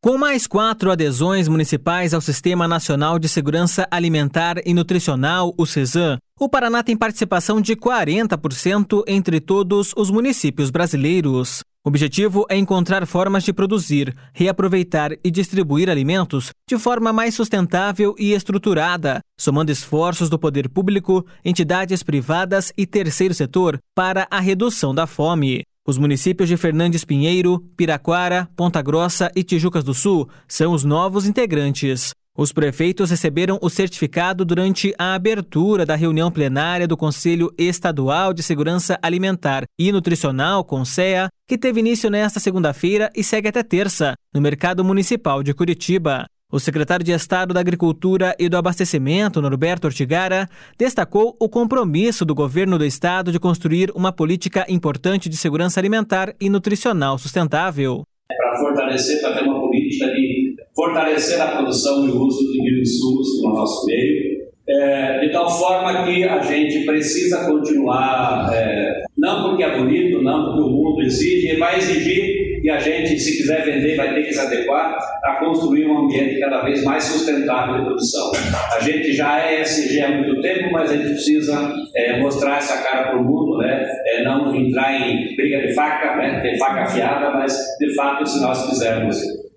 Com mais 4 adesões municipais ao Sistema Nacional de Segurança Alimentar e Nutricional, o SESAN, o Paraná tem participação de 40% entre todos os municípios brasileiros. O objetivo é encontrar formas de produzir, reaproveitar e distribuir alimentos de forma mais sustentável e estruturada, somando esforços do poder público, entidades privadas e terceiro setor para a redução da fome. Os municípios de Fernandes Pinheiro, Piraquara, Ponta Grossa e Tijucas do Sul são os novos integrantes. Os prefeitos receberam o certificado durante a abertura da reunião plenária do Conselho Estadual de Segurança Alimentar e Nutricional, CONSEA, que teve início nesta segunda-feira e segue até terça, no Mercado Municipal de Curitiba. O secretário de Estado da Agricultura e do Abastecimento, Norberto Ortigara, destacou o compromisso do governo do estado de construir uma política importante de segurança alimentar e nutricional sustentável. Para fortalecer, para ter uma política de fortalecer a produção e o uso de bioinsumos no nosso meio, de tal forma que a gente precisa continuar, não porque é bonito, não porque o mundo exige, vai exigir e a gente, se quiser vender, vai ter que se adequar a construir um ambiente cada vez mais sustentável de produção. A gente já é ESG há muito tempo, mas a gente precisa mostrar essa cara para o mundo, não entrar em briga de faca, ter faca afiada, mas, de fato, se nós quisermos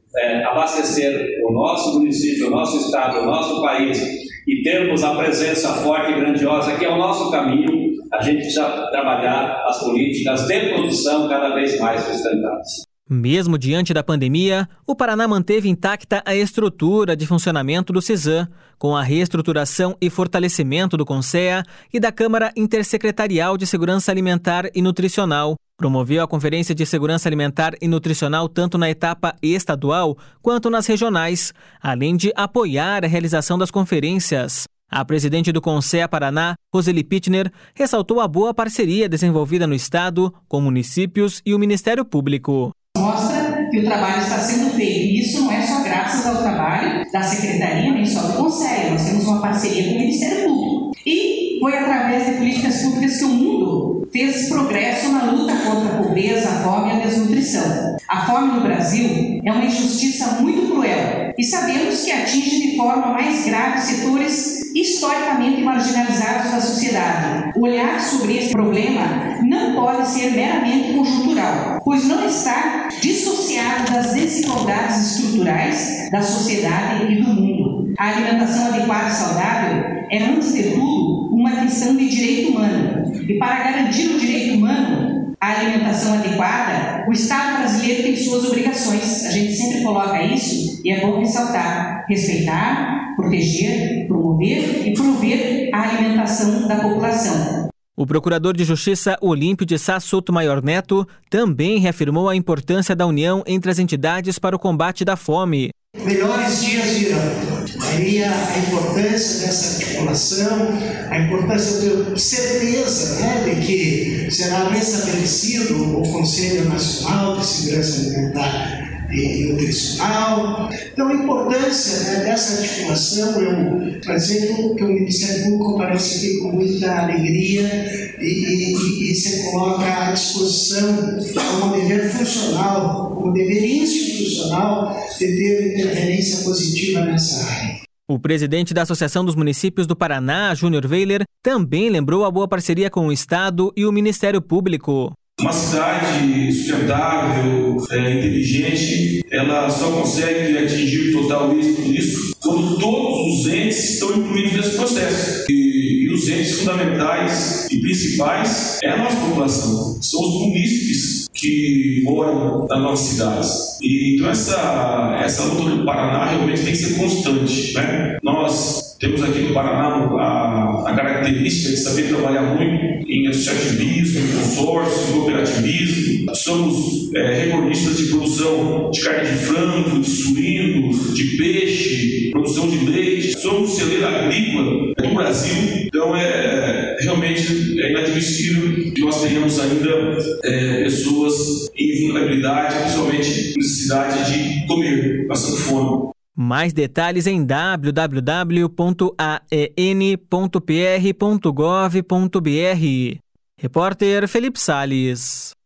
abastecer o nosso município, o nosso estado, o nosso país e termos a presença forte e grandiosa, que é o nosso caminho, a gente precisa trabalhar as políticas de produção cada vez mais sustentáveis. Mesmo diante da pandemia, o Paraná manteve intacta a estrutura de funcionamento do SESAN, com a reestruturação e fortalecimento do CONSEA e da Câmara Intersecretarial de Segurança Alimentar e Nutricional. Promoveu a Conferência de Segurança Alimentar e Nutricional tanto na etapa estadual quanto nas regionais, além de apoiar a realização das conferências. A presidente do CONSEA Paraná, Roseli Pittner, ressaltou a boa parceria desenvolvida no estado, com municípios e o Ministério Público. Mostra que o trabalho está sendo feito, e isso não é só graças ao trabalho da Secretaria, nem só do Conselho, nós temos uma parceria com o Ministério Público. E foi através de políticas públicas que o mundo fez progresso na luta contra a pobreza, a fome e a desnutrição. A fome no Brasil é uma injustiça muito cruel e sabemos que atinge de forma mais grave setores historicamente marginalizados da sociedade. O olhar sobre esse problema não pode ser meramente conjuntural, pois não está dissociado das desigualdades estruturais da sociedade e do mundo. A alimentação adequada e saudável é, antes de tudo, uma questão de direito humano. E para garantir o direito humano, a alimentação adequada, o Estado brasileiro tem suas obrigações. A gente sempre coloca isso e é bom ressaltar, respeitar, proteger, promover e prover a alimentação da população. O procurador de Justiça Olímpio de Sá Sotomayor Neto também reafirmou a importância da união entre as entidades para o combate da fome. Melhores dias virão. Aí a importância dessa articulação, a importância, eu tenho certeza de que será restabelecido o Conselho Nacional de Segurança Alimentar e Nutricional. Então, a importância dessa articulação, eu dizer que o Ministério Público aparece aqui com muita alegria e se coloca à disposição como dever funcional, como dever institucional de ter interferência positiva nessa área. O presidente da Associação dos Municípios do Paraná, Júnior Weiler, também lembrou a boa parceria com o Estado e o Ministério Público. Uma cidade sustentável, inteligente, ela só consegue atingir o total êxito nisso quando todos os entes estão incluídos nesse processo. E os entes fundamentais e principais é a nossa população, são os munícipes que moram nas nossas cidades. E, então essa luta do Paraná realmente tem que ser constante, Nós temos aqui no Paraná a característica de saber trabalhar muito em associativismo, em consórcio, em cooperativismo. Somos recordistas de produção de carne de frango, de suíno, de peixe, produção de leite. Somos o celeiro agrícola do Brasil. Então, realmente é inadmissível que nós tenhamos ainda pessoas em vulnerabilidade, principalmente necessidade de comer, passando fome. Mais detalhes em www.aen.pr.gov.br. Repórter Felipe Salles.